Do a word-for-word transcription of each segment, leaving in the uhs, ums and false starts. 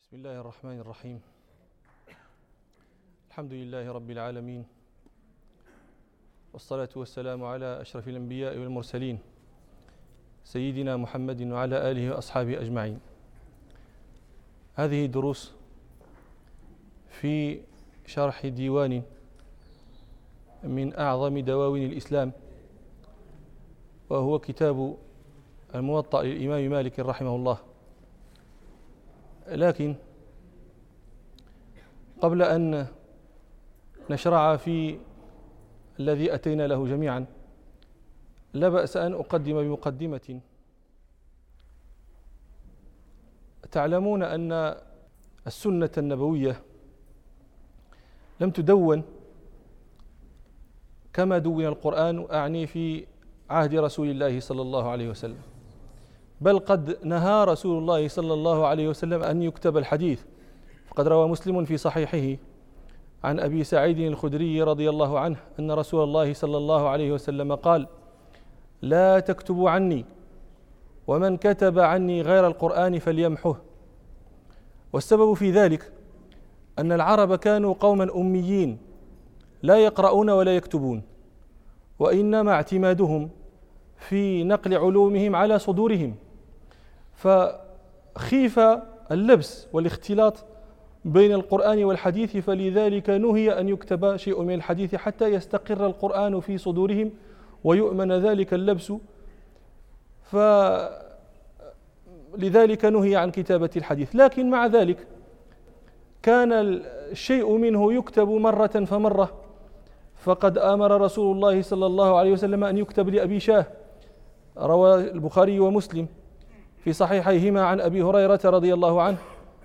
بسم الله الرحمن الرحيم. الحمد لله رب العالمين، والصلاة والسلام على أشرف الأنبياء والمرسلين سيدنا محمد وعلى آله وأصحابه أجمعين. هذه دروس في شرح ديوان من أعظم دواوين الإسلام، وهو كتاب الموطأ للإمام مالك رحمه الله. لكن قبل أن نشرع في الذي أتينا له جميعا، لا بأس أن أقدم بمقدمة. تعلمون أن السنة النبوية لم تدون كما دون القرآن، أعني في عهد رسول الله صلى الله عليه وسلم، بل قد نهى رسول الله صلى الله عليه وسلم أن يكتب الحديث. فقد روى مسلم في صحيحه عن أبي سعيد الخدري رضي الله عنه أن رسول الله صلى الله عليه وسلم قال: لا تكتبوا عني، ومن كتب عني غير القرآن فليمحه. والسبب في ذلك أن العرب كانوا قوما أميين لا يقرؤون ولا يكتبون، وإنما اعتمادهم في نقل علومهم على صدورهم، فخيف اللبس والاختلاط بين القرآن والحديث، فلذلك نهي أن يكتب شيء من الحديث حتى يستقر القرآن في صدورهم ويؤمن ذلك اللبس، فلذلك نهي عن كتابة الحديث. لكن مع ذلك كان الشيء منه يكتب مرة فمرة، فقد أمر رسول الله صلى الله عليه وسلم أن يكتب لأبي شاه. روى البخاري ومسلم في صحيحيهما عن أبي هريرة رضي الله عنه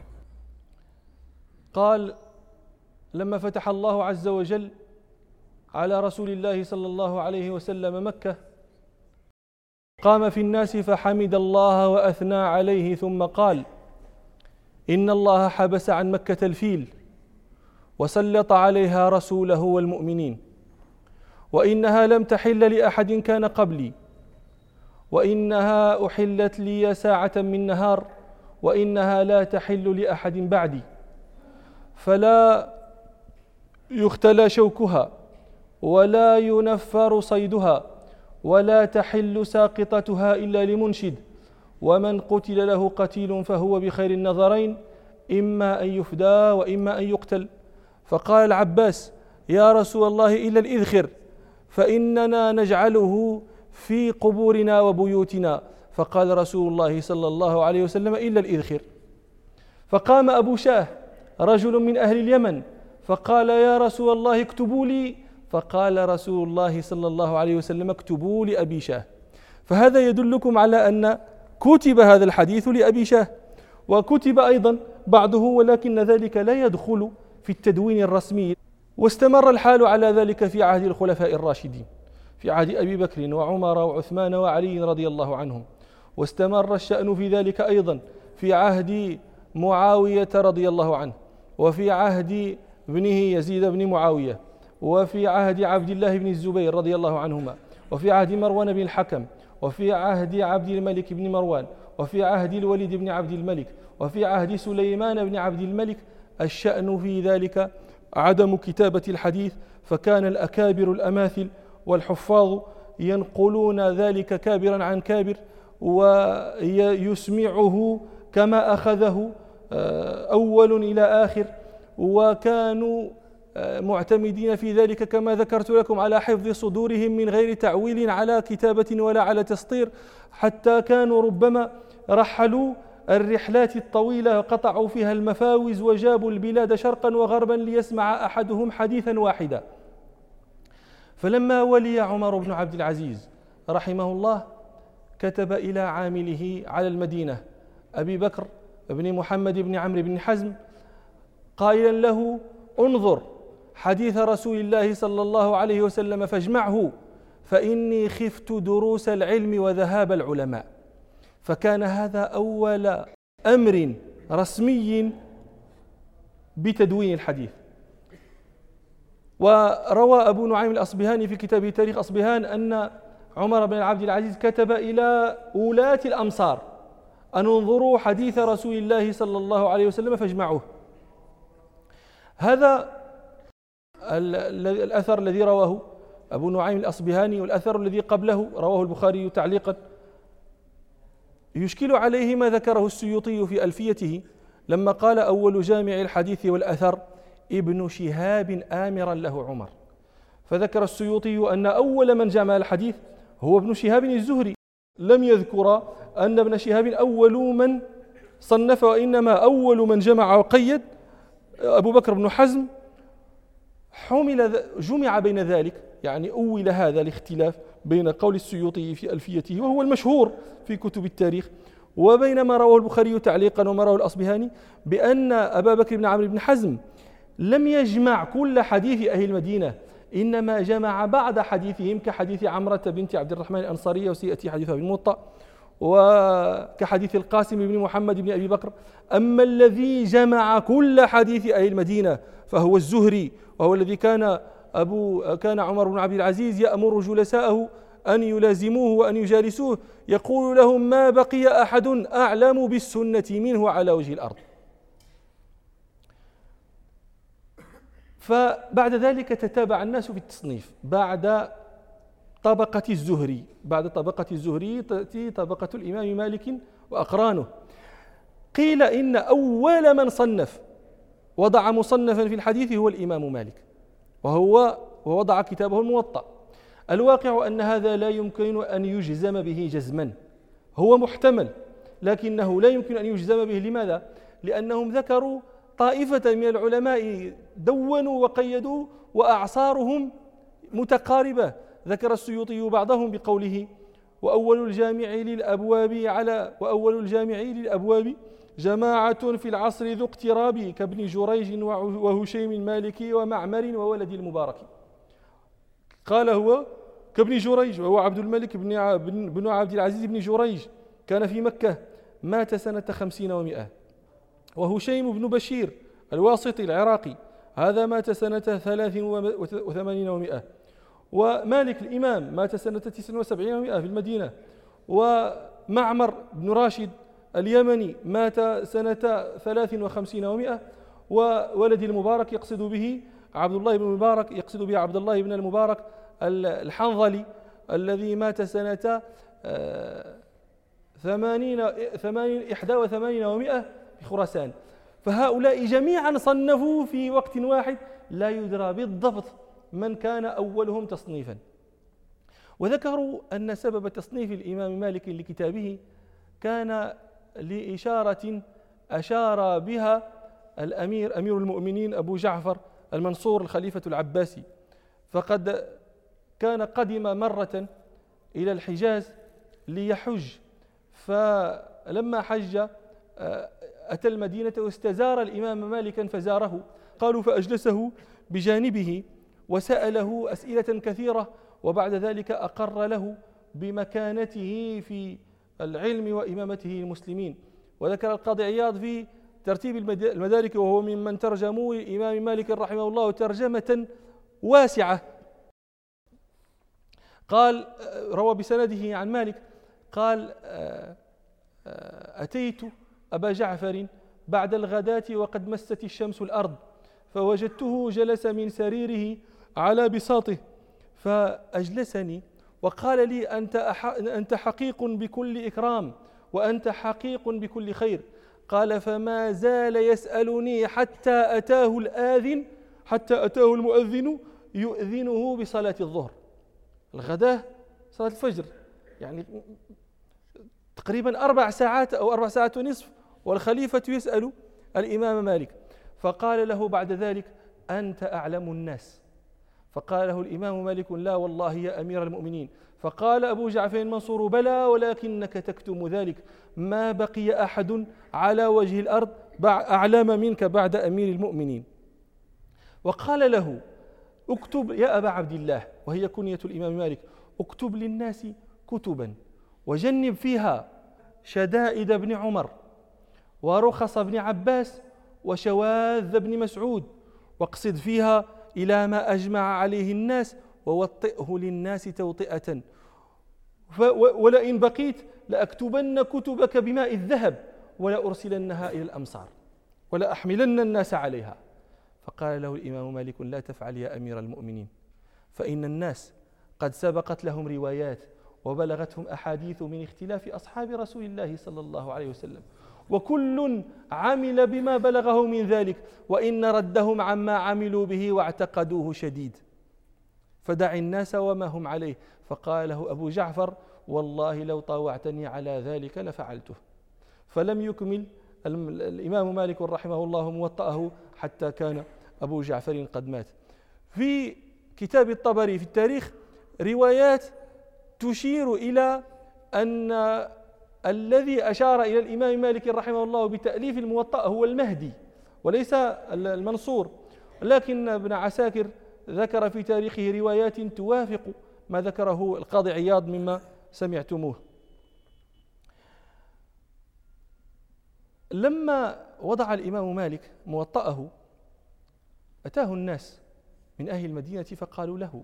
قال: لما فتح الله عز وجل على رسول الله صلى الله عليه وسلم مكة، قام في الناس فحمد الله وأثنى عليه، ثم قال: إن الله حبس عن مكة الفيل وسلط عليها رسوله والمؤمنين، وإنها لم تحل لأحد كان قبلي، وإنها أحلت لي ساعة من نهار، وإنها لا تحل لأحد بعدي، فلا يختلى شوكها ولا ينفر صيدها ولا تحل ساقطتها إلا لمنشد، ومن قتل له قتيل فهو بخير النظرين، إما أن يفدى وإما أن يقتل. فقال العباس: يا رسول الله إلا الإذخر، فإننا نجعله في قبورنا وبيوتنا. فقال رسول الله صلى الله عليه وسلم: إلا الإذخر. فقام أبو شاه رجل من أهل اليمن فقال: يا رسول الله اكتبوا لي. فقال رسول الله صلى الله عليه وسلم: اكتبوا لأبي شاه. فهذا يدلكم على أن كتب هذا الحديث لأبي شاه، وكتب أيضا بعضه، ولكن ذلك لا يدخل في التدوين الرسمي. واستمر الحال على ذلك في عهد الخلفاء الراشدين، في عهد أبي بكر وعمر وعثمان وعلي رضي الله عنهم، واستمر الشأن في ذلك أيضا في عهد معاوية رضي الله عنه، وفي عهد ابنه يزيد بن معاوية، وفي عهد عبد الله بن الزبير رضي الله عنهما، وفي عهد مروان بن الحكم، وفي عهد عبد الملك بن مروان، وفي عهد الوليد بن عبد الملك، وفي عهد سليمان بن عبد الملك. الشأن في ذلك عدم كتابة الحديث، فكان الأكابر الأماثل والحفاظ ينقلون ذلك كابرا عن كابر ويسمعه كما أخذه أول إلى آخر، وكانوا معتمدين في ذلك كما ذكرت لكم على حفظ صدورهم من غير تعويل على كتابة ولا على تسطير، حتى كانوا ربما رحلوا الرحلات الطويلة قطعوا فيها المفاوز وجابوا البلاد شرقا وغربا ليسمع أحدهم حديثا واحدا. فلما ولي عمر بن عبد العزيز رحمه الله كتب إلى عامله على المدينة أبي بكر بن محمد بن عمرو بن حزم قائلا له: انظر حديث رسول الله صلى الله عليه وسلم فاجمعه، فإني خفت دروس العلم وذهاب العلماء. فكان هذا أول أمر رسمي بتدوين الحديث. وروى أبو نعيم الأصبهاني في كتابه تاريخ أصبهان أن عمر بن عبد العزيز كتب إلى ولاة الأمصار أن انظروا حديث رسول الله صلى الله عليه وسلم فاجمعوه. هذا الأثر الذي رواه أبو نعيم الأصبهاني، والأثر الذي قبله رواه البخاري تعليقا. يشكل عليه ما ذكره السيوطي في ألفيته لما قال: أول جامع الحديث والأثر ابن شهاب آمرا له عمر. فذكر السيوطي أن أول من جمع الحديث هو ابن شهاب الزهري، لم يذكر أن ابن شهاب أول من صنف، وإنما أول من جمع وقيد أبو بكر بن حزم. حمل جمع بين ذلك، يعني أول هذا الاختلاف بين قول السيوطي في ألفيته وهو المشهور في كتب التاريخ، وبين ما رواه البخاري تعليقا وما رواه الأصبهاني، بأن أبا بكر بن عمرو بن حزم لم يجمع كل حديث أهل المدينة، إنما جمع بعض حديثهم كحديث عمرة بنت عبد الرحمن الأنصارية، وسيأتي حديثها في الموطأ، وكحديث القاسم بن محمد بن أبي بكر. أما الذي جمع كل حديث أهل المدينة فهو الزهري، وهو الذي كان أبو كان عمر بن عبد العزيز يأمر جلساءه أن يلازموه وأن يجالسوه، يقول لهم: ما بقي أحد أعلم بالسنة منه على وجه الأرض. فبعد ذلك تتابع الناس في التصنيف. بعد طبقة الزهري بعد طبقة الزهري تأتي طبقة الإمام مالك وأقرانه. قيل إن أول من صنف وضع مصنفا في الحديث هو الإمام مالك، وهو ووضع كتابه الموطأ. الواقع أن هذا لا يمكن أن يجزم به جزما، هو محتمل لكنه لا يمكن أن يجزم به. لماذا؟ لأنهم ذكروا طائفة من العلماء دونوا وقيدوا وأعصارهم متقاربة. ذكر السيوطي بعضهم بقوله: وأول الجامع للأبواب على وأول الجامع للأبواب جماعة في العصر ذو اقتراب كابن جريج وهشيم المالكي ومعمر وولد المبارك. قال هو كابن جريج، وهو عبد الملك بن عبد العزيز بن جريج، كان في مكة، مات سنة خمسين ومئة. وهشيم بن بشير الواسطي العراقي، هذا مات سنة ثلاث وثمانين ومئة. ومالك الإمام مات سنة تسع وسبعين ومئة في المدينة. ومعمر بن راشد اليمني مات سنة ثلاث وخمسين ومئة. وولد المبارك يقصد به عبد الله بن المبارك يقصد به عبد الله بن المبارك الحنظلي الذي مات سنة ثمانين ثمانين إحدى وثمانين ومئة في خراسان. فهؤلاء جميعا صنفوا في وقت واحد، لا يدرى بالضبط من كان أولهم تصنيفا. وذكروا أن سبب تصنيف الإمام مالك لكتابه كان لإشارة أشار بها الأمير أمير المؤمنين أبو جعفر المنصور الخليفة العباسي. فقد كان قدم مرة إلى الحجاز ليحج، فلما حج أتى المدينة واستزار الإمام مالكا فزاره. قالوا فأجلسه بجانبه وسأله أسئلة كثيرة، وبعد ذلك أقر له بمكانته في العلم وإمامته المسلمين. وذكر القاضي عياض في ترتيب المدارك، وهو ممن ترجموا الإمام مالك رحمه الله ترجمة واسعة. قال روى بسنده عن مالك قال: أتيت أبا جعفر بعد الغداة وقد مست الشمس الأرض، فوجدته جلس من سريره على بساطه، فأجلسني وقال لي: أنت, أنت حقيق بكل إكرام، وأنت حقيق بكل خير. قال: فما زال يسألني حتى أتاه الآذن حتى أتاه المؤذن يؤذنه بصلاة الظهر. الغداة صلاة الفجر، يعني تقريبا أربع ساعات أو أربع ساعات ونصف، والخليفة يسأل الإمام مالك. فقال له بعد ذلك: أنت أعلم الناس. فقال له الإمام مالك: لا والله يا أمير المؤمنين. فقال أبو جعفر المنصور: بلى ولكنك تكتم ذلك، ما بقي أحد على وجه الأرض أعلم منك بعد أمير المؤمنين. وقال له: اكتب يا أبا عبد الله، وهي كنية الإمام مالك، اكتب للناس كتبا وجنب فيها شدائد ابن عمر ورخص ابن عباس وشواذ ابن مسعود، واقصد فيها إلى ما أجمع عليه الناس، ووطئه للناس توطئة. ولئن بقيت لأكتبن كتبك بماء الذهب ولا أرسلنها إلى الأمصار ولا أحملن الناس عليها. فقال له الإمام مالك: لا تفعل يا أمير المؤمنين، فإن الناس قد سبقت لهم روايات وبلغتهم أحاديث من اختلاف أصحاب رسول الله صلى الله عليه وسلم، وكل عمل بما بلغه من ذلك، وإن ردهم عما عملوا به واعتقدوه شديد، فدع الناس وما هم عليه. فقال له أبو جعفر: والله لو طاوعتني على ذلك لفعلته. فلم يكمل الإمام مالك رحمه الله موطأه حتى كان أبو جعفر قد مات. في كتاب الطبري في التاريخ روايات تشير إلى أن الذي أشار إلى الإمام مالك رحمه الله بتأليف الموطأ هو المهدي وليس المنصور، لكن ابن عساكر ذكر في تاريخه روايات توافق ما ذكره القاضي عياض مما سمعتموه. لما وضع الإمام مالك موطأه أتاه الناس من أهل المدينة فقالوا له: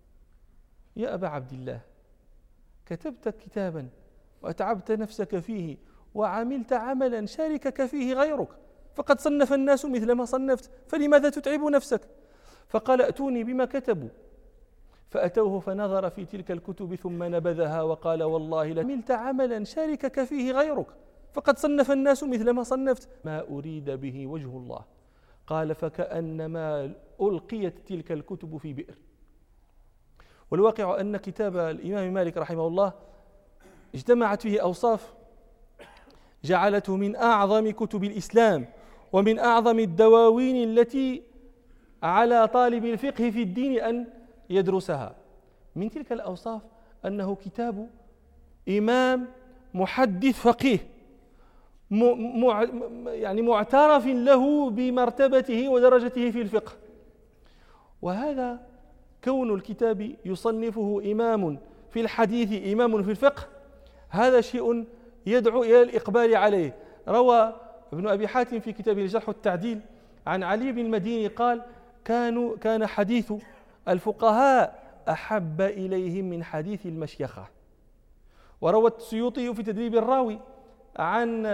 يا أبا عبد الله، كتبت كتابا وأتعبت نفسك فيه وعملت عملا شاركك فيه غيرك، فقد صنف الناس مثل ما صنفت، فلماذا تتعب نفسك؟ فقال: أتوني بما كتبوا. فأتوه فنظر في تلك الكتب ثم نبذها وقال: والله لعملت عملا شاركك فيه غيرك، فقد صنف الناس مثل ما صنفت، ما أريد به وجه الله. قال: فكأنما ألقيت تلك الكتب في بئر. والواقع أن كتاب الإمام مالك رحمه الله اجتمعت فيه أوصاف جعلته من أعظم كتب الإسلام ومن أعظم الدواوين التي على طالب الفقه في الدين أن يدرسها. من تلك الأوصاف أنه كتاب إمام محدث فقيه مع يعني معترف له بمرتبته ودرجته في الفقه، وهذا كون الكتاب يصنفه إمام في الحديث إمام في الفقه هذا شيء يدعو إلى الإقبال عليه. روى ابن أبي حاتم في كتابه الجرح والتعديل عن علي بن المديني قال: كانوا كان حديث الفقهاء أحب إليهم من حديث المشيخة. وروى السيوطي في تدريب الراوي عن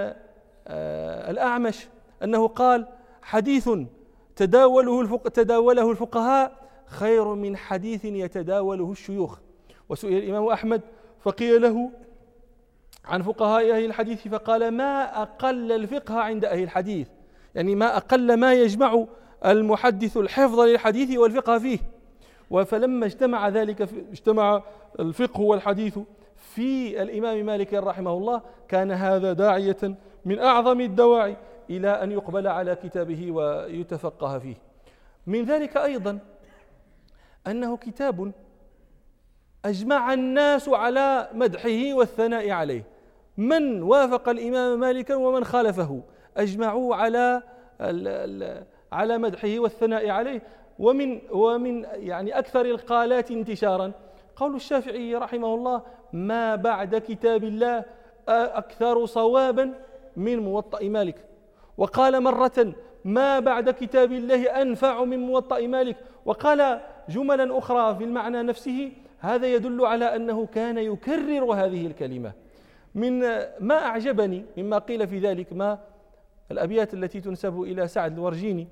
الأعمش أنه قال: حديث تداوله الفق... تداوله الفقهاء خير من حديث يتداوله الشيوخ. وسئل الإمام أحمد فقيل له عن فقهاء أهل الحديث فقال: ما أقل الفقه عند أهل الحديث، يعني ما أقل ما يجمع المحدث الحفظ للحديث والفقه فيه. فلما اجتمع ذلك اجتمع الفقه والحديث في الإمام مالك رحمه الله كان هذا داعية من أعظم الدواعي إلى أن يقبل على كتابه ويتفقه فيه. من ذلك أيضا أنه كتاب أجمع الناس على مدحه والثناء عليه، من وافق الإمام مالكا ومن خالفه أجمعوا على على مدحه والثناء عليه. ومن ومن يعني أكثر القالات انتشارا قول الشافعي رحمه الله: ما بعد كتاب الله أكثر صوابا من موطأ مالك. وقال مرة: ما بعد كتاب الله أنفع من موطأ مالك. وقال جملا أخرى في المعنى نفسه. هذا يدل على أنه كان يكرر هذه الكلمة. من ما أعجبني مما قيل في ذلك ما الأبيات التي تنسب إلى سعد الورجيني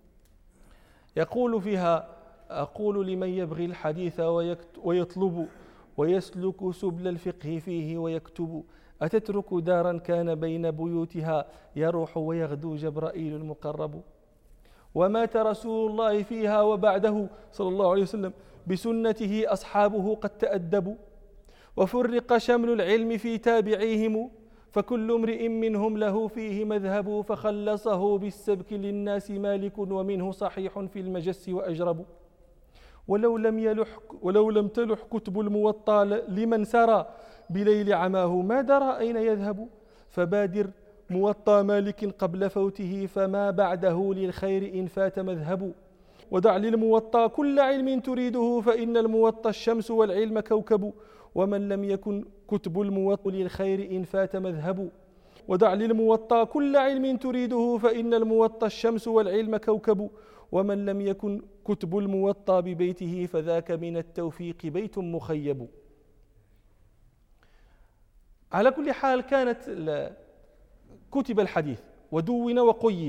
يقول فيها: أقول لمن يبغي الحديث ويطلب ويسلك سبل الفقه فيه ويكتب، أتترك دارا كان بين بيوتها يروح ويغدو جبرائيل المقرب، ومات رسول الله فيها وبعده صلى الله عليه وسلم بسنته أصحابه قد تأدبوا، وفرق شمل العلم في تابعيهم، فكل امرئ منهم له فيه مذهب، فخلصه بالسبك للناس مالك، ومنه صحيح في المجس وأجرب. ولو لم يلح ولو لم تلح كتب الموطأ لمن سرى بليل عماه ما درى أين يذهب، فبادر موطأ مالك قبل فوته، فما بعده للخير إن فات مذهب. ودع للموطأ كل علم تريده، فإن الموطأ الشمس والعلم كوكب، ومن لم يكن كتب الموطأ للخير إن فات مذهب. ودع للموطأ كل علم تريده، فإن الموطأ الشمس والعلم كوكب، ومن لم يكن كتب الموطأ ببيته، فذاك من التوفيق بيت مخيب. على كل حال كانت كتب الحديث ودون وقيد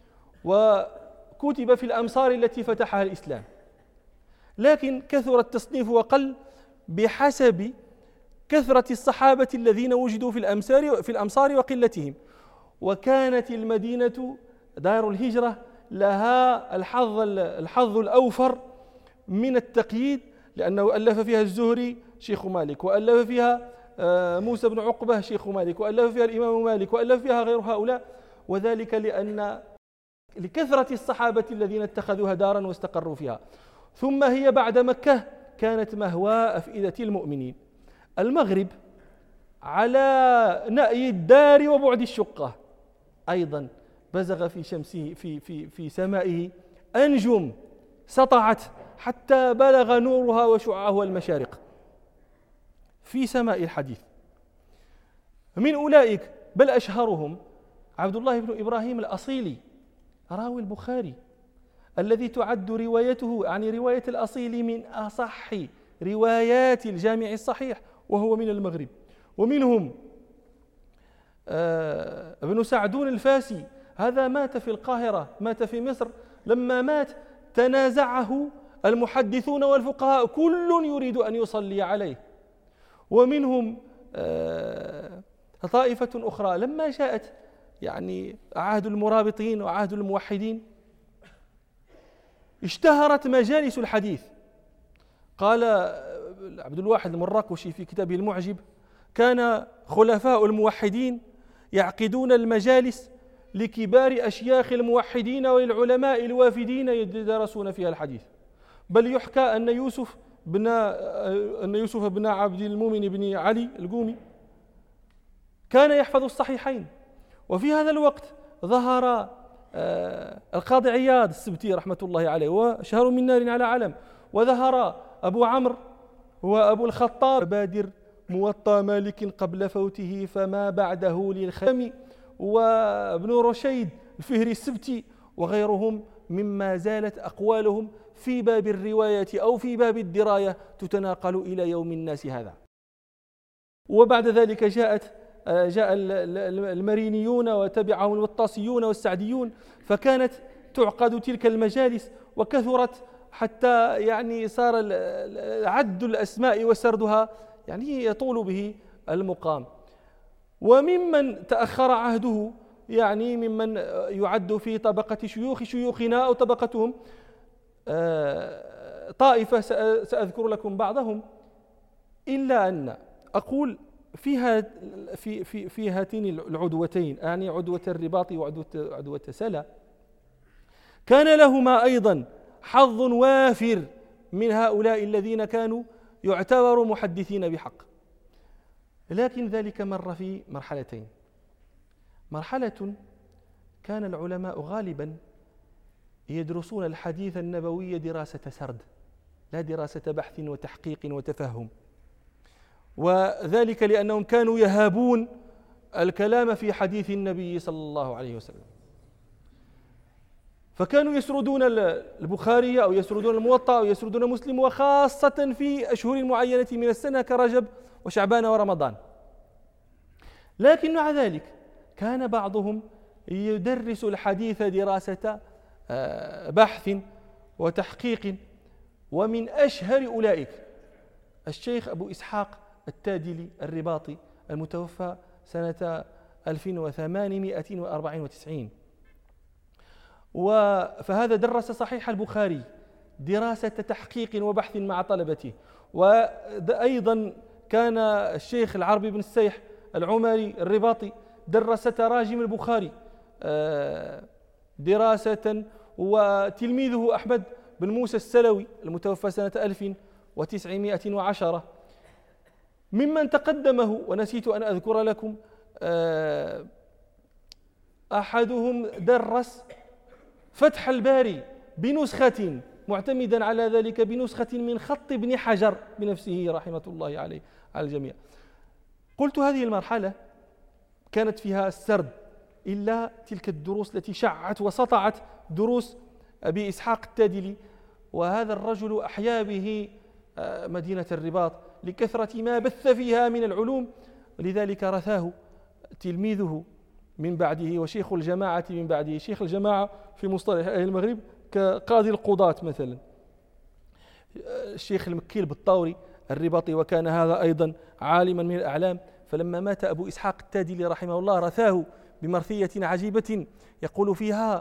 وكتب في الأمصار التي فتحها الإسلام، لكن كثر التصنيف وقل بحسب كثرة الصحابة الذين وجدوا في الأمصار في الأمصار وقلتهم. وكانت المدينة دار الهجرة لها الحظ الحظ الأوفر من التقييد، لأنه ألف فيها الزهري شيخ مالك، وألف فيها موسى بن عقبة شيخ مالك، وألف فيها الإمام مالك، وألف فيها غير هؤلاء، وذلك لأن لكثرة الصحابة الذين اتخذوها دارا واستقروا فيها. ثم هي بعد مكة كانت مهوى أفئدة المؤمنين. المغرب على نأي الدار وبعد الشقة أيضا بزغ في شمسه في في في سمائه أنجم سطعت حتى بلغ نورها وشعاعها المشارق في سماء الحديث. من أولئك بل أشهرهم عبد الله بن إبراهيم الأصيلي راوي البخاري، الذي تعد روايته يعني رواية الأصيل من أصح روايات الجامع الصحيح، وهو من المغرب. ومنهم آه ابن سعدون الفاسي، هذا مات في القاهرة، مات في مصر. لما مات تنازعه المحدثون والفقهاء، كل يريد أن يصلي عليه. ومنهم آه طائفة أخرى لما جاءت يعني عهد المرابطين وعهد الموحدين اشتهرت مجالس الحديث. قال عبد الواحد المراكشي في كتابه المعجب: كان خلفاء الموحدين يعقدون المجالس لكبار أشياخ الموحدين وللعلماء الوافدين يدرسون فيها الحديث. بل يحكى أن يوسف بن أن يوسف بن عبد المؤمن بن علي القومي كان يحفظ الصحيحين. وفي هذا الوقت ظهر القاضي عياض السبتي رحمة الله عليه وشهر من نار على علم، وظهر أبو عمرو وأبو الخطاب بادر موطى مالك قبل فوته فما بعده للخيم، وابن رشيد الفهري السبتي وغيرهم مما زالت أقوالهم في باب الرواية أو في باب الدراية تتناقل إلى يوم الناس هذا. وبعد ذلك جاءت جاء المرينيون وتبعهم الوطاسيون والسعديون، فكانت تعقد تلك المجالس وكثرت حتى يعني صار عد الأسماء وسردها يعني يطول به المقام. وممن تأخر عهده يعني ممن يعد في طبقة شيوخ شيوخنا أو طبقتهم طائفة سأذكر لكم بعضهم، إلا أن أقول فيها في في في هاتين العدوتين، يعني عدوة الرباط وعدوة عدوة سلا، كان لهما أيضا حظ وافر من هؤلاء الذين كانوا يعتبروا محدثين بحق. لكن ذلك مر في مرحلتين. مرحلة كان العلماء غالبا يدرسون الحديث النبوي دراسة سرد، لا دراسة بحث وتحقيق وتفهم، وذلك لأنهم كانوا يهابون الكلام في حديث النبي صلى الله عليه وسلم، فكانوا يسردون البخاري أو يسردون الموطأ أو يسردون مسلم، وخاصة في أشهر معينة من السنة كرجب وشعبان ورمضان. لكن مع ذلك كان بعضهم يدرس الحديث دراسة بحث وتحقيق، ومن أشهر أولئك الشيخ أبو إسحاق التادلي الرباطي المتوفى سنة ألف وثمانمائة وأربعة وتسعين. فهذا درس صحيح البخاري دراسة تحقيق وبحث مع طلبته. وأيضا كان الشيخ العربي بن السيح العمري الرباطي درس تراجم البخاري دراسة، وتلميذه أحمد بن موسى السلوي المتوفى سنة ألف وتسعمائة وعشرة. ممن تقدمه ونسيت أن أذكر لكم أحدهم درس فتح الباري بنسخة معتمدا على ذلك بنسخة من خط ابن حجر بنفسه رحمة الله عليه على الجميع. قلت هذه المرحلة كانت فيها السرد، إلا تلك الدروس التي شعت وسطعت دروس أبي إسحاق التادلي، وهذا الرجل أحيا به مدينة الرباط لكثرة ما بث فيها من العلوم ولذلك رثاه تلميذه من بعده وشيخ الجماعة من بعده. شيخ الجماعة في مصطلح أهل المغرب كقاضي القضاة مثلا، الشيخ المكي البطاوري الرباطي، وكان هذا أيضا عالما من الأعلام. فلما مات أبو إسحاق التادلي رحمه الله رثاه بمرثية عجيبة يقول فيها: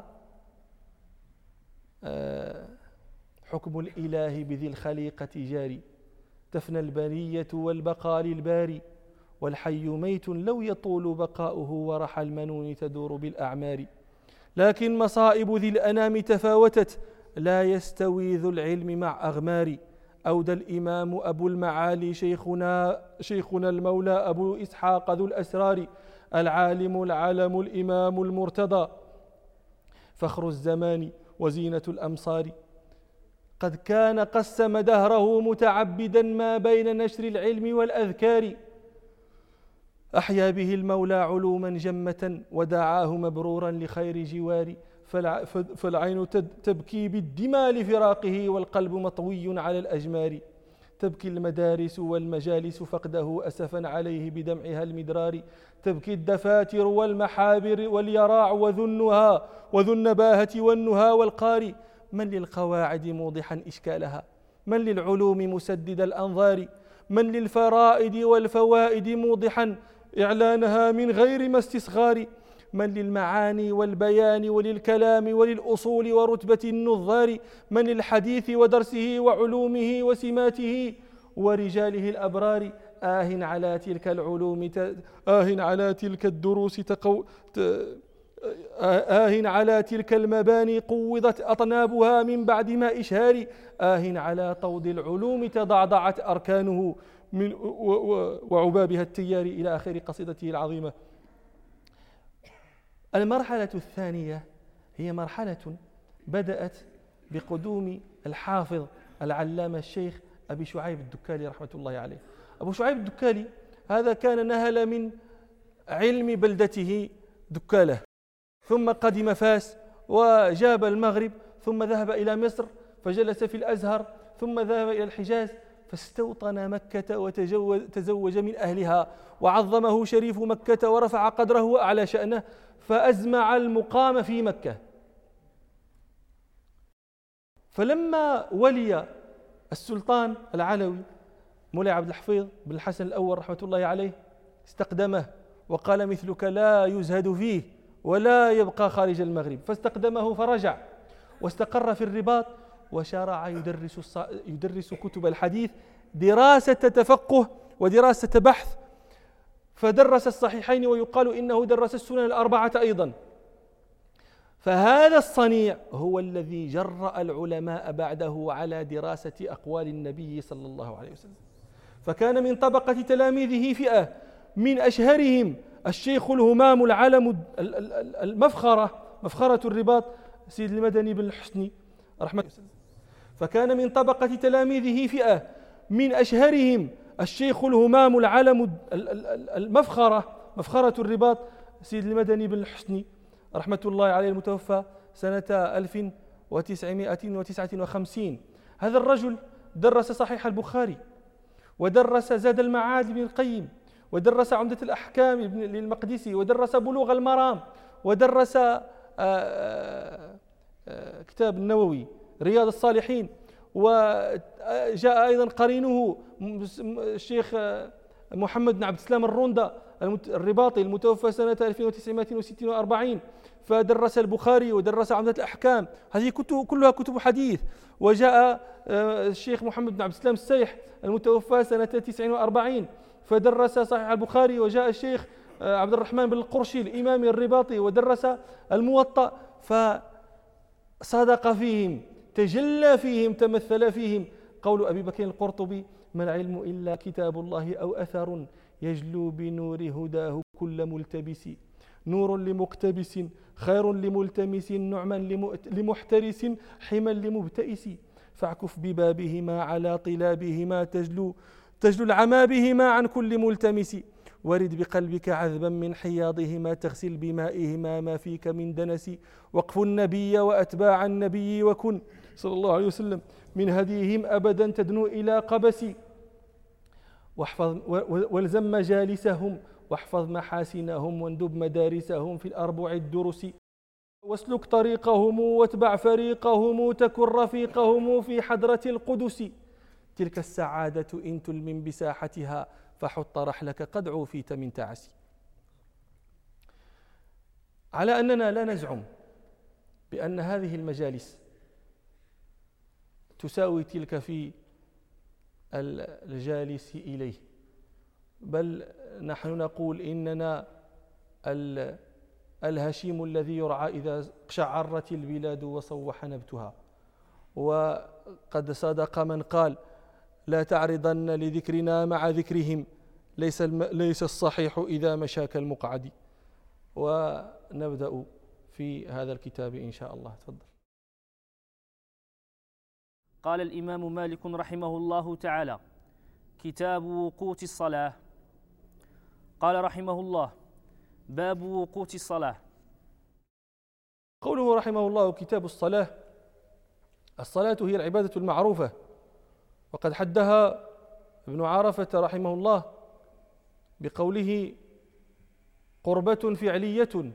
حكم الإله بذي الخليقة جاري، تفنى البرية والبقاء للباري، والحي ميت لو يطول بقاؤه، ورحى المنون تدور بالأعمار. لكن مصائب ذي الأنام تفاوتت، لا يستوي ذو العلم مع أغمار. أودى الإمام أبو المعالي شيخنا, شيخنا المولى أبو إسحاق ذو الأسرار، العالم العلم الإمام المرتضى، فخر الزمان وزينة الأمصار. قد كان قسم دهره متعبدا ما بين نشر العلم والأذكار، أحيا به المولى علوما جمة، ودعاه مبرورا لخير جوار. فالعين تبكي بالدماء لفراقه، والقلب مطوي على الأجمار. تبكي المدارس والمجالس فقده، أسفا عليه بدمعها المدرار. تبكي الدفاتر والمحابر واليراع وذو النهى وذو النباهة والنهى والقار. من للقواعد موضحا إشكالها، من للعلوم مسدد الأنظار، من للفرائد والفوائد موضحا إعلانها من غير ما استصغار. من للمعاني والبيان وللكلام وللأصول ورتبة النظار. من للحديث ودرسه وعلومه وسماته ورجاله الأبرار. آه على تلك العلوم ت... آه على تلك الدروس تقو... ت... آه على تلك المباني قوضت أطنابها من بعد ما إشهار. آه على طود العلوم تضعضعت أركانه من و... و... وعبابها التيار، إلى آخر قصيدته العظيمة. المرحلة الثانية هي مرحلة بدأت بقدوم الحافظ العلامة الشيخ أبي شعيب الدكالي رحمة الله عليه. أبو شعيب الدكالي هذا كان نهل من علم بلدته دكالة، ثم قدم فاس وجاب المغرب، ثم ذهب إلى مصر فجلس في الأزهر، ثم ذهب إلى الحجاز فاستوطن مكة وتزوج من أهلها، وعظمه شريف مكة ورفع قدره وأعلى شأنه، فأزمع المقام في مكة. فلما ولي السلطان العلوي مولاي عبد الحفيظ بن الحسن الأول رحمة الله عليه استقدمه وقال: مثلك لا يزهد فيه ولا يبقى خارج المغرب. فاستقدمه فرجع واستقر في الرباط، وشرع يدرس يدرس كتب الحديث دراسة تفقه ودراسة بحث، فدرس الصحيحين ويقال إنه درس السنن الأربعة أيضا. فهذا الصنيع هو الذي جرأ العلماء بعده على دراسة أقوال النبي صلى الله عليه وسلم. فكان من طبقة تلاميذه فئة من أشهرهم الشيخ الهمام العلم المفخرة مفخرة الرباط سيد المدني بن الحسني رحمة الله. فكان من طبقة تلاميذه فئة من أشهرهم الشيخ الهمام العلم المفخرة مفخرة الرباط سيد المدني بن الحسني رحمة الله عليه، المتوفى سنة ألف وتسعمائة وتسعة وخمسين. هذا الرجل درس صحيح البخاري، ودرس زاد المعاد بن القيم، ودرس عمدة الأحكام للمقدسي، ودرس بلوغ المرام، ودرس آآ آآ كتاب النووي رياض الصالحين. وجاء أيضا قرينه الشيخ محمد بن عبد السلام الرندة الرباطي المتوفى سنة ألف وتسعمائة وستة وأربعين، فدرس البخاري ودرس عمدة الأحكام، هذه كتب كلها كتب حديث. وجاء الشيخ محمد بن عبد السلام السيح المتوفى سنة تسعة وأربعين فدرس صحيح البخاري. وجاء الشيخ عبد الرحمن بن القرشي الإمام الرباطي ودرس الموطأ، فصدق فيهم، تجلى فيهم، تمثل فيهم قول أبي بكر القرطبي: ما العلم إلا كتاب الله أو أثر يجلو بنور هداه كل ملتبس، نور لمقتبس خير لملتمس، نعما لمحترس حما لمبتئس، فاعكف ببابهما على طلابهما تجلو تجلو العمى بهما عن كل ملتمس، ورد بقلبك عذبا من حياضهما تغسل بمائهما ما فيك من دنس، وقف النبي وأتباع النبي وكن صلى الله عليه وسلم من هديهم أبدا تدنو إلى قبس. واحفظ والزم مجالسهم واحفظ محاسنهم واندب مدارسهم في الأربع الدرس واسلك طريقهم واتبع فريقهم تكن رفيقهم في حضرة القدس تلك السعادة إن تلمم بساحتها فحط رحلك قد عوفيت من تعسي. على أننا لا نزعم بأن هذه المجالس تساوي تلك في الجالس إليه، بل نحن نقول إننا الهشيم الذي يرعى إذا قشعرت البلاد وصوح نبتها. وقد صدق من قال لا تعرضن لذكرنا مع ذكرهم ليس ليس الصحيح إذا مشاك المقعد. ونبدأ في هذا الكتاب إن شاء الله. تفضل. قال الإمام مالك رحمه الله تعالى: كتاب وقوت الصلاة. قال رحمه الله: باب وقوت الصلاة. قوله رحمه الله كتاب الصلاة، الصلاة هي العبادة المعروفة، وقد حدها ابن عرفة رحمه الله بقوله: قربة فعلية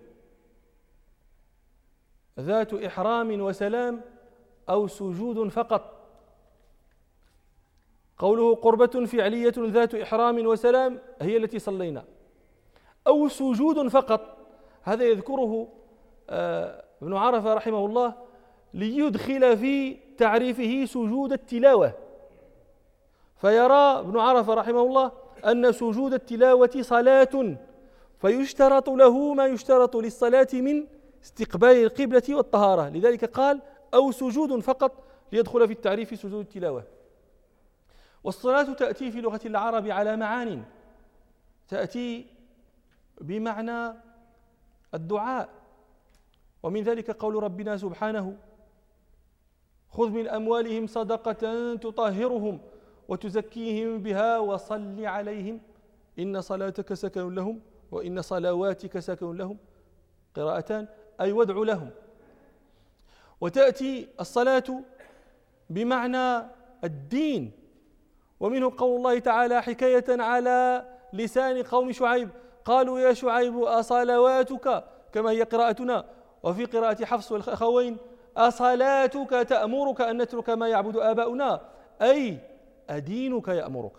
ذات إحرام وسلام أو سجود فقط. قوله قربة فعلية ذات إحرام وسلام هي التي صلينا، أو سجود فقط، هذا يذكره ابن عرفة رحمه الله ليدخل في تعريفه سجود التلاوة، فيرى ابن عرفة رحمه الله أن سجود التلاوة صلاة، فيشترط له ما يشترط للصلاة من استقبال القبلة والطهارة، لذلك قال أو سجود فقط ليدخل في التعريف سجود التلاوة. والصلاة تأتي في لغة العرب على معان، تأتي بمعنى الدعاء، ومن ذلك قول ربنا سبحانه: خذ من أموالهم صدقة تطهرهم وتزكيهم بها وصل عليهم إن صلاتك سكن لهم وإن صلواتك سكن لهم، قراءتان، أي وادع لهم. وتأتي الصلاة بمعنى الدين، ومنه قول الله تعالى حكاية على لسان قوم شعيب: قالوا يا شعيب أصلواتك، كما هي قراءتنا، وفي قراءة حفص والأخوين أصلاتك تأمرك أن نترك ما يعبد آباؤنا، أي أدينك يأمرك.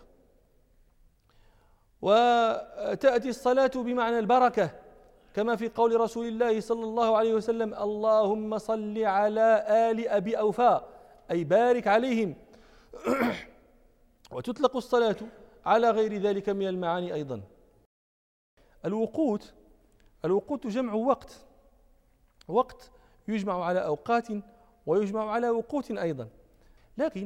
وتأتي الصلاة بمعنى البركة، كما في قول رسول الله صلى الله عليه وسلم: اللهم صل على آل أبي أوفى، أي بارك عليهم. وتطلق الصلاة على غير ذلك من المعاني أيضا. الوقوت، الوقوت جمع وقت، وقت يجمع على أوقات ويجمع على وقوت أيضا، لكن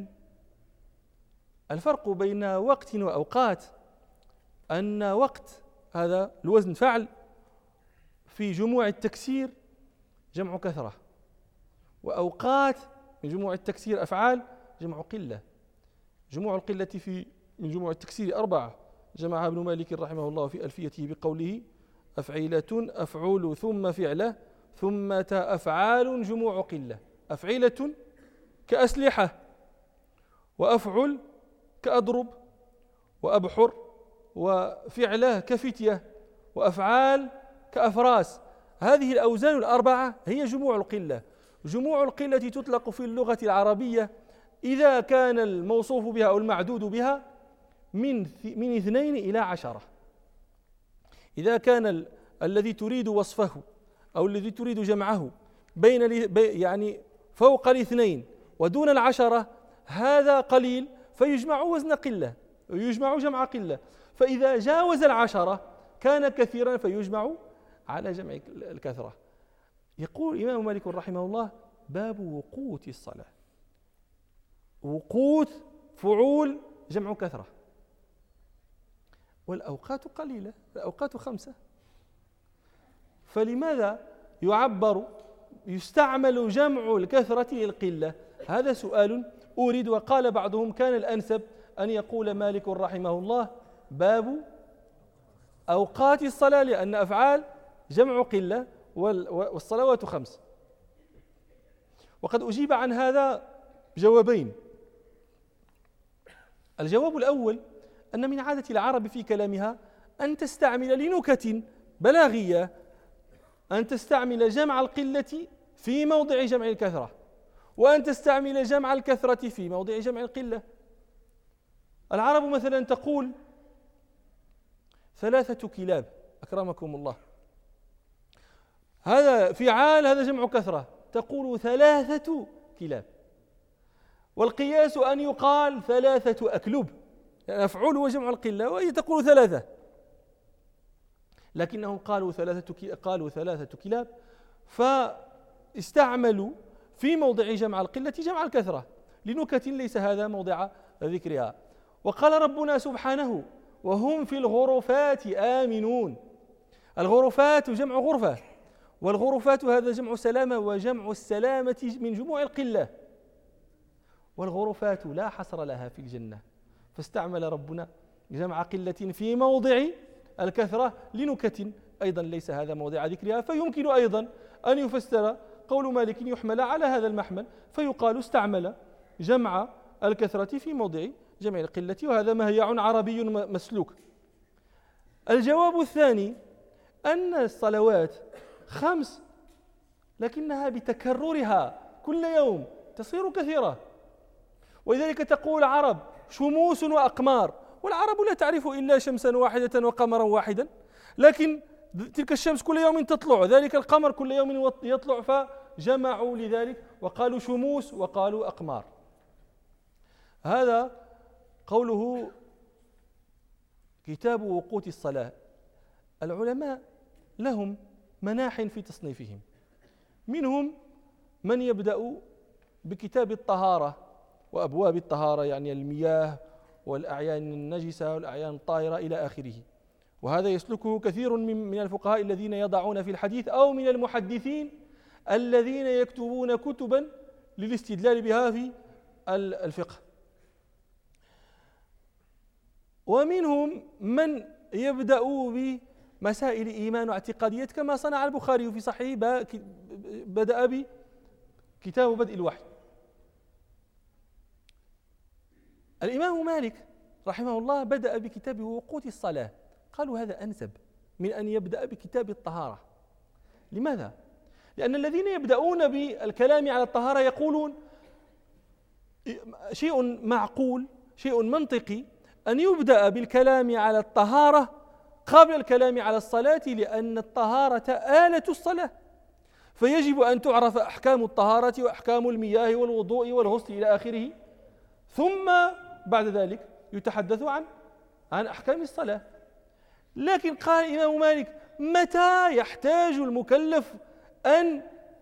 الفرق بين وقت وأوقات أن وقت هذا الوزن فعل، في جموع التكسير جمع كثرة، وأوقات من جموع التكسير أفعال جمع قلة. جموع القلة في من جموع التكسير أربعة، جمعها ابن مالك رحمه الله في ألفيته بقوله: أفعيلة أفعول ثم فعلة ثم تاء أفعال جموع قلة. أفعيلة كأسلحة، وأفعل كأضرب، وأبحر، وفعلة كفتية، وأفعال كأفراس. هذه الأوزان الأربعة هي جموع القلة. جموع القلة تطلق في اللغة العربية إذا كان الموصوف بها أو المعدود بها من من اثنين إلى عشرة. إذا كان ال... الذي تريد وصفه أو الذي تريد جمعه بين ال... يعني فوق الاثنين ودون العشرة، هذا قليل فيجمع وزن قلة، يجمع جمع قلة. فإذا جاوز العشرة كان كثيرا فيجمع على جمع الكثرة. يقول الإمام مالك رحمه الله: باب وقوت الصلاة. وقوت فعول جمع كثرة، والأوقات قليلة، الأوقات خمسة، فلماذا يعبر يستعمل جمع الكثرة للقلة؟ هذا سؤال أريد. وقال بعضهم: كان الأنسب أن يقول مالك رحمه الله: باب أوقات الصلاة، لأن أفعال جمع قلة والصلوات خمس. وقد أجيب عن هذا جوابين. الجواب الأول أن من عادة العرب في كلامها أن تستعمل لنكت بلاغية أن تستعمل جمع القلة في موضع جمع الكثرة، وأن تستعمل جمع الكثرة في موضع جمع القلة. العرب مثلا تقول ثلاثة كلاب أكرمكم الله، هذا فعال، هذا جمع كثرة، تقول ثلاثة كلاب. والقياس أن يقال ثلاثة أكلب، يعني أفعول وجمع القلة، وهي تقول ثلاثة، لكنهم قالوا ثلاثة قالوا ثلاثة كلاب، فاستعملوا في موضع جمع القلة جمع الكثرة لنكت ليس هذا موضع ذكرها. وقال ربنا سبحانه: وهم في الغرفات آمنون. الغرفات جمع غرفة، والغرفات هذا جمع سلامة، وجمع السلامة من جموع القلة، والغرفات لا حصر لها في الجنة، فاستعمل ربنا جمع قلة في موضع الكثرة لنكت أيضا ليس هذا موضع ذكرها. فيمكن أيضا أن يفسر قول مالك يحمل على هذا المحمل، فيقال استعمل جمع الكثرة في موضع جمع القلة، وهذا مهيع عربي مسلوك. الجواب الثاني أن الصلوات خمس، لكنها بتكررها كل يوم تصير كثيرة، ولذلك تقول العرب شموس وأقمار، والعرب لا تعرف إلا شمسا واحدة وقمرا واحدا، لكن تلك الشمس كل يوم تطلع، ذلك القمر كل يوم يطلع، فجمعوا لذلك وقالوا شموس وقالوا أقمار. هذا قوله كتاب وقوت الصلاة. العلماء لهم مناح في تصنيفهم، منهم من يبدأ بكتاب الطهارة وأبواب الطهارة، يعني المياه والأعيان النجسة والأعيان الطاهرة إلى آخره، وهذا يسلكه كثير من الفقهاء الذين يضعون في الحديث أو من المحدثين الذين يكتبون كتبا للاستدلال بها في الفقه. ومنهم من يبدأ بمسائل إيمان واعتقاديات كما صنع البخاري في صحيحه، بدأ بكتاب بدء الوحي. الإمام مالك رحمه الله بدأ بكتاب وقوت الصلاة، قالوا هذا أنسب من أن يبدأ بكتاب الطهارة. لماذا؟ لأن الذين يبدأون بالكلام على الطهارة يقولون شيء معقول، شيء منطقي أن يبدأ بالكلام على الطهارة قبل الكلام على الصلاة، لأن الطهارة آلة الصلاة، فيجب أن تعرف أحكام الطهارة وأحكام المياه والوضوء والغسل إلى آخره، ثم بعد ذلك يتحدث عن عن أحكام الصلاة. لكن قال الإمام مالك: متى يحتاج المكلف أن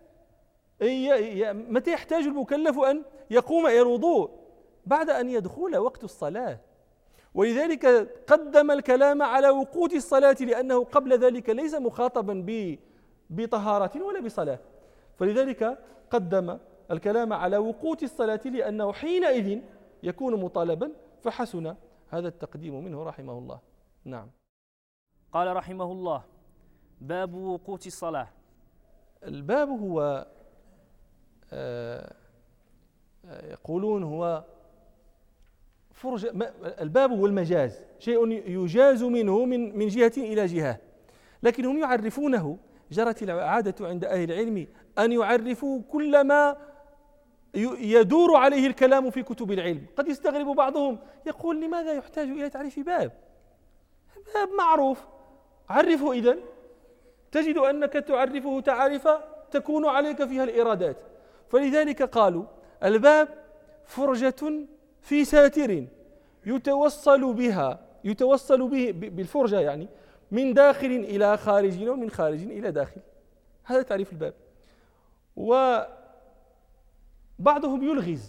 متى يحتاج المكلف أن يقوم إلى الوضوء؟ بعد أن يدخل وقت الصلاة، ولذلك قدم الكلام على وقوت الصلاة، لأنه قبل ذلك ليس مخاطبا بطهارة ولا بصلاة، فلذلك قدم الكلام على وقوت الصلاة لأنه حينئذ يكون مطالبا، فحسن هذا التقديم منه رحمه الله. نعم. قال رحمه الله: باب وقوت الصلاة. الباب هو آه يقولون هو فرجة، الباب هو المجاز، شيء يجاز منه من من جهة إلى جهة، لكن هم يعرفونه، جرت العادة عند أهل العلم أن يعرفوا كل ما يدور عليه الكلام في كتب العلم. قد يستغرب بعضهم يقول: لماذا يحتاج إلى تعريف باب؟ باب معروف، عرفه إذن، تجد أنك تعرفه تعارف تكون عليك فيها الإرادات. فلذلك قالوا الباب فرجة في ساتر يتوصل بها يتوصل به بالفرجة، يعني من داخل إلى خارج ومن خارج إلى داخل، هذا تعريف الباب. وبعضهم يلغز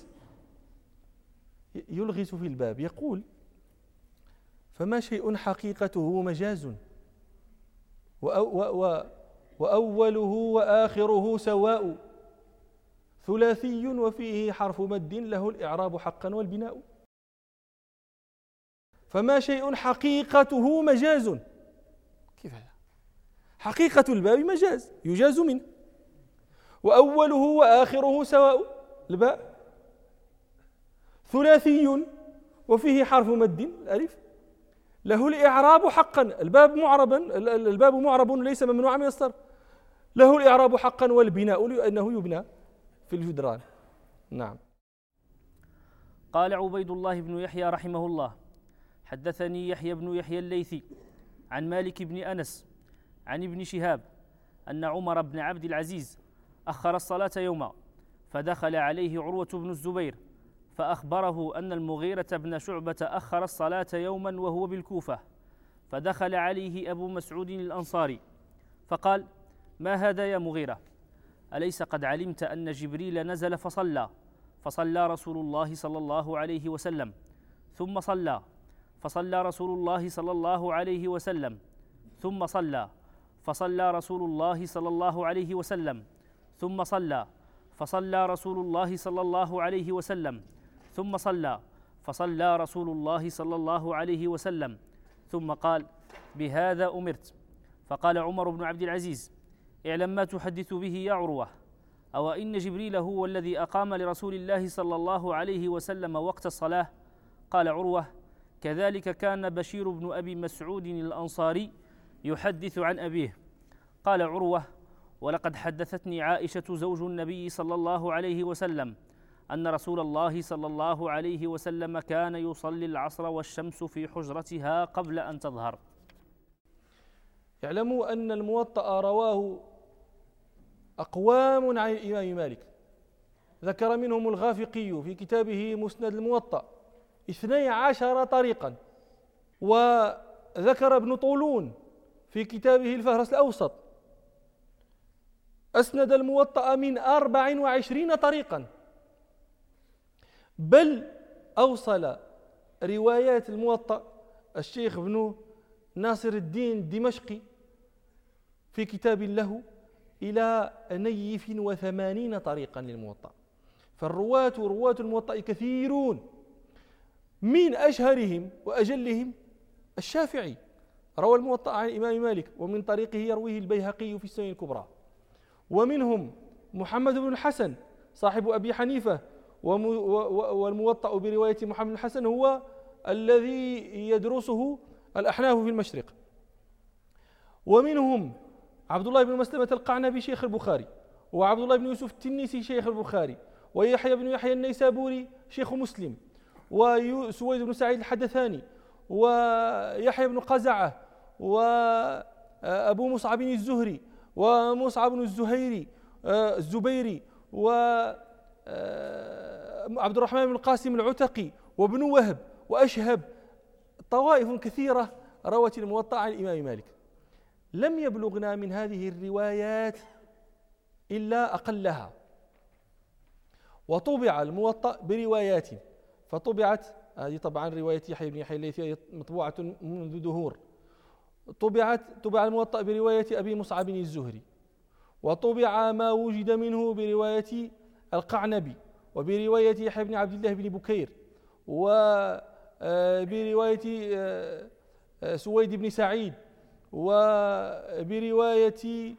يلغز في الباب، يقول: فما شيء حقيقته مجاز وأوله وآخره سواء، ثلاثي وفيه حرف مد له الإعراب حقا والبناء. فما شيء حقيقته مجاز، كيف هذا؟ حقيقة الباب مجاز يجاز منه، وأوله وآخره سواء، الباء ثلاثي وفيه حرف مد الألف له الإعراب حقا، الباب معربا، الباب معرب ليس ممنوعا من الصرف، له الإعراب حقا والبناء لأنه يبنى في الجدران. نعم. قال عبيد الله بن يحيى رحمه الله: حدثني يحيى بن يحيى الليثي عن مالك بن أنس عن ابن شهاب أن عمر بن عبد العزيز أخر الصلاة يوما، فدخل عليه عروة بن الزبير فأخبره أن المغيرة بن شعبة أخر الصلاة يوما وهو بالكوفة، فدخل عليه أبو مسعود الأنصاري فقال: ما هذا يا مغيرة؟ أليس قد علمت أن جبريل نزل فصلى فصلى رسول الله صلى الله عليه وسلم ثم صلى فصلى رسول الله صلى الله عليه وسلم ثم صلى فصلى رسول الله صلى الله عليه وسلم ثم صلى فصلى رسول الله صلى الله عليه وسلم ثم صلى فصلى رسول الله صلى الله عليه وسلم ثم قال: بهذا أمرت. فقال عمر بن عبد العزيز: اعلم ما تحدث به يا عروة، أو إن جبريل هو الذي أقام لرسول الله صلى الله عليه وسلم وقت الصلاة؟ قال عروة: كذلك كان بشير بن أبي مسعود الأنصاري يحدث عن أبيه. قال عروة: ولقد حدثتني عائشة زوج النبي صلى الله عليه وسلم أن رسول الله صلى الله عليه وسلم كان يصلي العصر والشمس في حجرتها قبل أن تظهر. اعلموا أن الموطأ رواه أقوام عن الإمام مالك، ذكر منهم الغافقي في كتابه مسند الموطأ اثني عشر طريقا، وذكر ابن طولون في كتابه الفهرس الأوسط أسند الموطأ من أربع وعشرين طريقا، بل أوصل روايات الموطأ الشيخ ابن ناصر الدين الدمشقي في كتاب له إلى نيف وثمانين طريقا للموطأ. فالرواة ورواة الموطأ كثيرون، من أشهرهم وأجلهم الشافعي روى الموطأ عن الإمام مالك، ومن طريقه يرويه البيهقي في السنن الكبرى، ومنهم محمد بن الحسن صاحب أبي حنيفة، والموطأ برواية محمد بن الحسن هو الذي يدرسه الأحناف في المشرق. ومنهم عبد الله بن مسلمة القعنبي شيخ البخاري، وعبد الله بن يوسف التنيسي شيخ البخاري، ويحيى بن يحيى النيسابوري شيخ مسلم، وسويد بن سعيد الحدثاني، ويحيى بن قزعة، وأبو مصعب الزهري، ومصعب بن الزهيري الزبيري، وعبد الرحمن بن القاسم العتقي، وابن وهب، وأشهب، طوائف كثيرة روت الموطأ عن الإمام مالك. لم يبلغنا من هذه الروايات إلا أقلها، وطبع الموطأ بروايات، فطبعت هذه طبعا رواية يحيى بن يحيى الليثي مطبوعة منذ دهور، طبعت طبع الموطأ برواية أبي مصعب الزهري، وطبع ما وجد منه برواية القعنبي، وبرواية يحيى بن عبد الله بن بكير، وبرواية سويد بن سعيد، وبرواية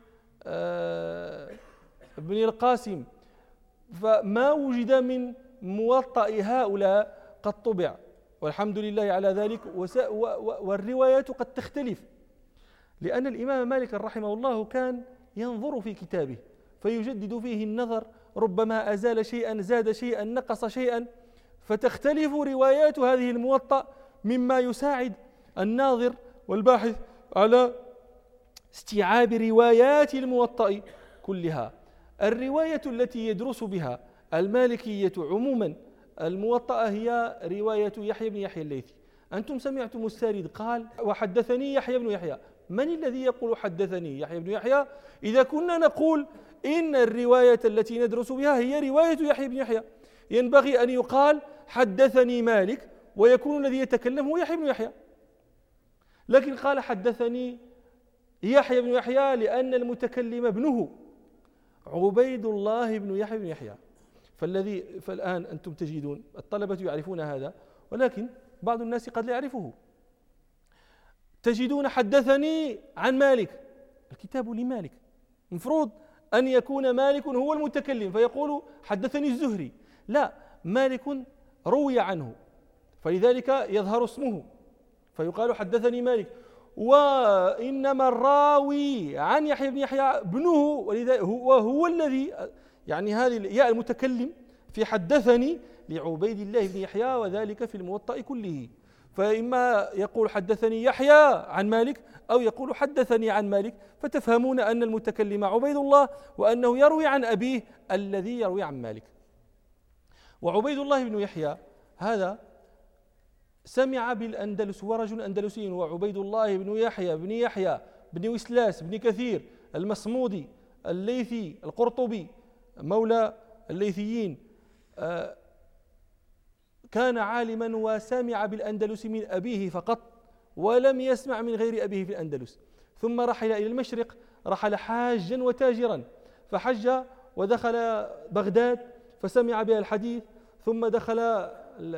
ابن القاسم. فما وجد من موطأ هؤلاء قد طبع، والحمد لله على ذلك. والروايات قد تختلف، لأن الإمام مالك رحمه الله كان ينظر في كتابه فيجدد فيه النظر، ربما أزال شيئا، زاد شيئا، نقص شيئا، فتختلف روايات هذه الموطأ، مما يساعد الناظر والباحث على استيعاب روايات الموطأ كلها. الرواية التي يدرس بها المالكية عموما الموطأ هي رواية يحيى بن يحيى الليثي. أنتم سمعتم السارد قال: وحدثني يحيى بن يحيى. من الذي يقول حدثني يحيى بن يحيى؟ إذا كنا نقول إن الرواية التي ندرس بها هي رواية يحيى بن يحيى، ينبغي أن يقال حدثني مالك، ويكون الذي يتكلم هو يحيى بن يحيى. لكن قال حدثني يحيى بن يحيى لأن المتكلم ابنه عبيد الله بن يحيى بن يحيى. فالذي فالآن أنتم تجدون الطلبة يعرفون هذا، ولكن بعض الناس قد لا يعرفه. تجدون حدثني عن مالك، الكتاب لمالك، مفروض أن يكون مالك هو المتكلم فيقول حدثني الزهري، لا، مالك روي عنه، فلذلك يظهر اسمه، فيقال حدثني مالك. وإنما الراوي عن يحيى بن يحيى ابنه، ولذا هو, هو الذي يعني هذه الياء المتكلم في حدثني لعبيد الله بن يحيى، وذلك في الموطأ كله. فإما يقول حدثني يحيى عن مالك أو يقول حدثني عن مالك، فتفهمون أن المتكلم عبيد الله، وأنه يروي عن أبيه الذي يروي عن مالك. وعبيد الله بن يحيى هذا سمع بالأندلس، هو رجل أندلسي، وعبيد الله بن يحيى بن يحيى بن وسلاس بن كثير المصمودي الليثي القرطبي مولى الليثيين، كان عالما وسمع بالأندلس من أبيه فقط، ولم يسمع من غير أبيه في الأندلس. ثم رحل إلى المشرق، رحل حاجا وتاجرا، فحج ودخل بغداد فسمع بها الحديث، ثم دخل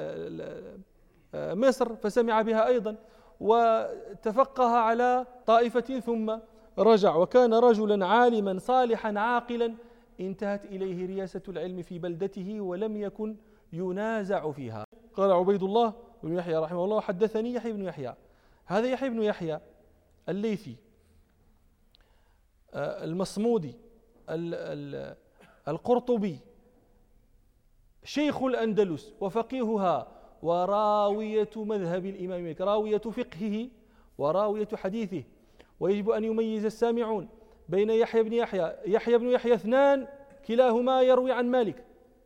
مصر فسمع بها أيضا، وتفقه على طائفة ثم رجع، وكان رجلا عالما صالحا عاقلا انتهت إليه رياسة العلم في بلدته ولم يكن ينازع فيها. قال عبيد الله بن يحيى رحمه الله: حدثني يحيى بن يحيى. هذا يحيى بن يحيى الليثي المصمودي القرطبي شيخ الأندلس وفقيهها وراوية مذهب الإمام مالك، راوية فقهه وراوية حديثه. ويجب أن يميز السامعون بين يحيى بن يحيى يحيى بن يحيى اثنان كلاهما يروي عن مالك،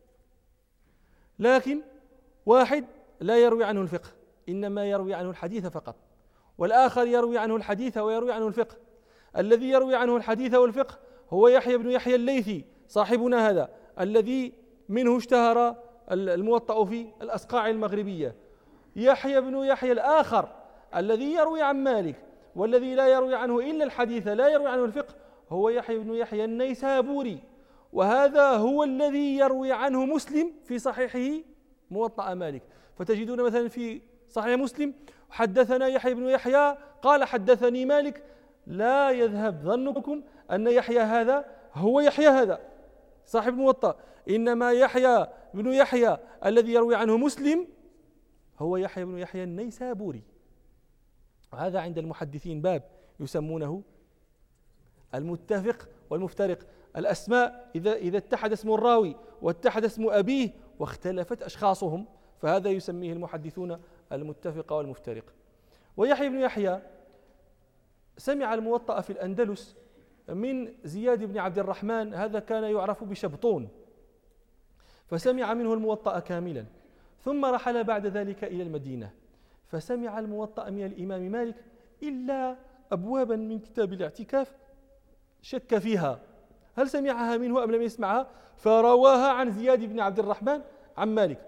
لكن واحد لا يروي عنه الفقه، إنما يروي عنه الحديث فقط، والآخر يروي عنه الحديث ويروي عنه الفقه. الذي يروي عنه الحديث والفقه هو يحيى بن يحيى الليثي صاحبنا هذا، الذي منه اشتهر الموطأ في الأصقاع المغربية. يحيى بن يحيى الآخر الذي يروي عن مالك والذي لا يروي عنه إلا الحديث لا يروي عنه الفقه هو يحيى بن يحيى النيسابوري، وهذا هو الذي يروي عنه مسلم في صحيحه موطأ مالك. فتجدون مثلا في صحيح مسلم: حدثنا يحيى بن يحيى قال حدثني مالك. لا يذهب ظنكم أن يحيى هذا هو يحيى هذا صاحب الموطأ، إنما يحيى بن يحيى الذي يروي عنه مسلم هو يحيى بن يحيى النيسابوري. وهذا عند المحدثين باب يسمونه المتفق والمفترق. الأسماء إذا إذا اتحد اسم الراوي واتحد اسم أبيه واختلفت أشخاصهم فهذا يسميه المحدثون المتفق والمفترق. ويحيى بن يحيى سمع الموطأ في الأندلس من زياد بن عبد الرحمن، هذا كان يعرف بشبطون، فسمع منه الموطأ كاملا، ثم رحل بعد ذلك إلى المدينة فسمع الموطأ من الإمام مالك إلا أبوابا من كتاب الاعتكاف شك فيها هل سمعها منه أم لم يسمعها، فرواها عن زياد بن عبد الرحمن عن مالك.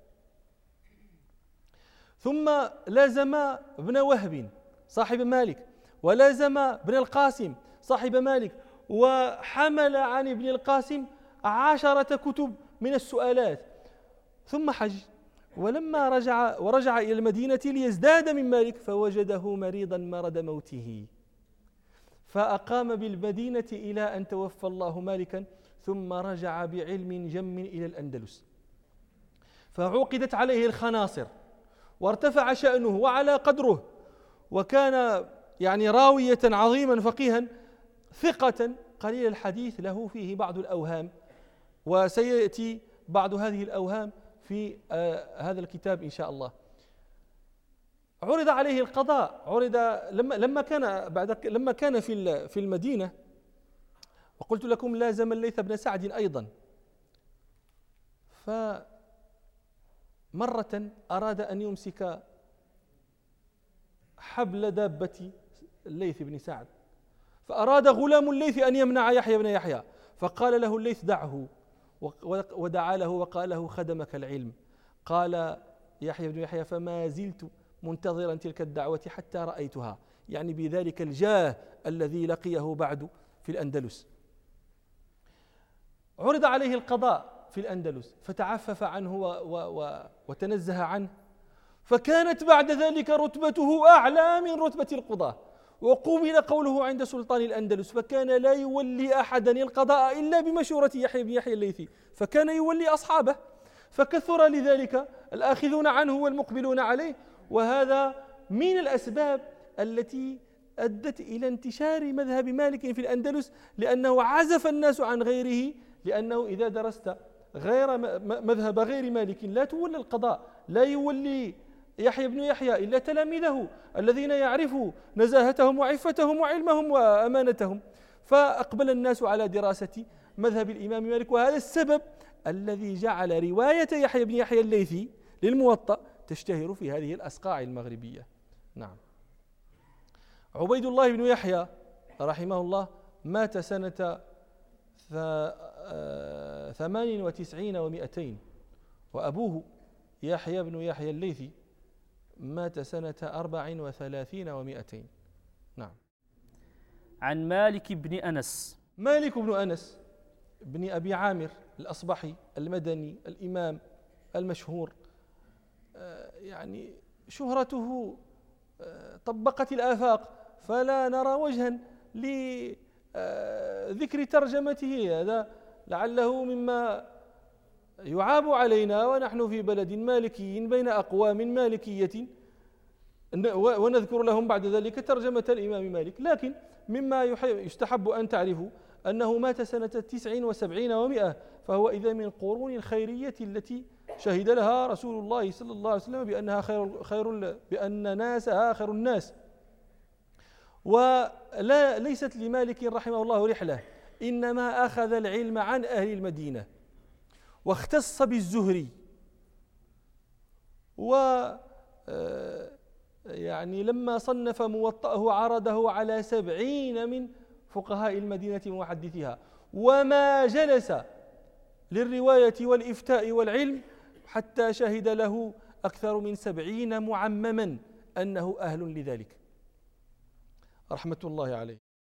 ثم لازم ابن وهب صاحب مالك، ولازم ابن القاسم صاحب مالك، وحمل عن ابن القاسم عشرة كتب من السؤالات، ثم حج. ولما رجع ورجع إلى المدينة ليزداد من مالك فوجده مريضا مرض موته، فأقام بالمدينة إلى أن توفى الله مالكا، ثم رجع بعلم جم إلى الأندلس، فعقدت عليه الخناصر وارتفع شأنه وعلى قدره، وكان يعني راوية عظيما فقيها ثقة قليل الحديث له فيه بعض الأوهام، وسيأتي بعض هذه الأوهام في آه هذا الكتاب إن شاء الله. عرض عليه القضاء، عرض لما لما كان بعد لما كان في في المدينة، وقلت لكم لازم الليث بن سعد أيضا، فمرة أراد أن يمسك حبل دابة الليث بن سعد، فأراد غلام الليث أن يمنع يحيى بن يحيى، فقال له الليث: دعه، ودعا له وقال له: خدمك العلم. قال يحيى بن يحيى: فما زلت منتظرا تلك الدعوة حتى رأيتها، يعني بذلك الجاه الذي لقيه بعد في الأندلس. عرض عليه القضاء في الأندلس فتعفف عنه و و و وتنزه عنه، فكانت بعد ذلك رتبته أعلى من رتبة القضاة، وقبل قوله عند سلطان الأندلس، فكان لا يولي أحدا القضاء إلا بمشورة يحيى بن يحيى الليثي، فكان يولي أصحابه، فكثر لذلك الآخذون عنه والمقبلون عليه. وهذا من الأسباب التي أدت إلى انتشار مذهب مالك في الأندلس، لأنه عزف الناس عن غيره، لأنه إذا درست غير مذهب غير مالك لا تولى القضاء، لا يولي يحيى بن يحيى إلا تلاميذه الذين يعرفوا نزاهتهم وعفتهم وعلمهم وأمانتهم. فأقبل الناس على دراسة مذهب الإمام مالك، وهذا السبب الذي جعل رواية يحيى بن يحيى الليثي للموطأ تشتهر في هذه الأصقاع المغربية. نعم. عبيد الله بن يحيى رحمه الله مات سنة ثمان وتسعين ومئتين، وأبوه يحيى بن يحيى الليثي مات سنة أربع وثلاثين ومئتين. نعم. عن مالك بن أنس. مالك بن أنس بن أبي عامر الأصبحي المدني الإمام المشهور، يعني شهرته طبقت الآفاق، فلا نرى وجها لذكر ترجمته. هذا لعله مما يعاب علينا ونحن في بلد مالكي بين أقوام مالكية، ونذكر لهم بعد ذلك ترجمة الإمام مالك. لكن مما يستحب أن تعرفوا أنه مات سنة تسع وسبعين ومئة، فهو إذا من القرون الخيرية التي شهد لها رسول الله صلى الله عليه وسلم بأنها خير, خير بأن ناسها خير الناس. ولا ليست لمالك رحمه الله رحلة، إنما أخذ العلم عن أهل المدينة، واختص بالزهري، و يعني لما صنف موطأه عرضه على سبعين من فقهاء المدينة ومحدثيها، وما جلس للرواية والإفتاء والعلم حتى شهد له أكثر من سبعين معمما أنه أهل لذلك رحمة الله عليه.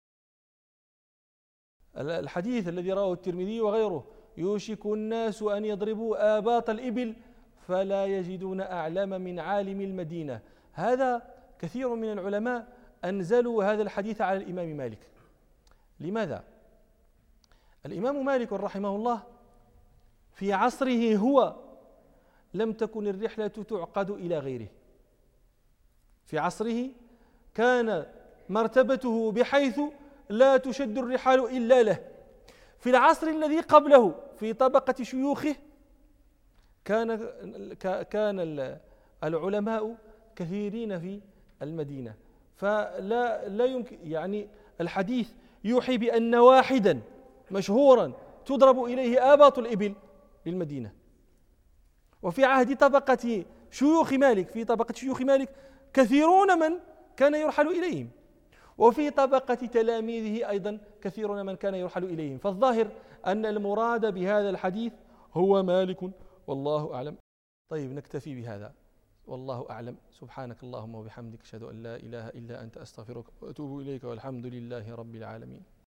الحديث الذي رواه الترمذي وغيره: يوشك الناس أن يضربوا آباط الإبل فلا يجدون أعلم من عالم المدينة. هذا كثير من العلماء أنزلوا هذا الحديث على الإمام مالك. لماذا؟ الإمام مالك رحمه الله في عصره هو لم تكن الرحلة تعقد إلى غيره. في عصره كان مرتبته بحيث لا تشد الرحال إلا له. في العصر الذي قبله في طبقة شيوخه كان كان العلماء كثيرين في المدينة، فلا لا يمكن، يعني الحديث يوحي بأن واحدا مشهورا تضرب إليه آباط الإبل للمدينة. وفي عهد طبقة شيوخ مالك في طبقة شيوخ مالك كثيرون من كان يرحل إليهم، وفي طبقة تلاميذه أيضا كثيرون من كان يرحل إليهم. فالظاهر أن المراد بهذا الحديث هو مالك، والله أعلم. طيب نكتفي بهذا، والله أعلم. سبحانك اللهم وبحمدك أشهد أن لا إله إلا أنت أستغفرك وأتوب إليك، والحمد لله رب العالمين.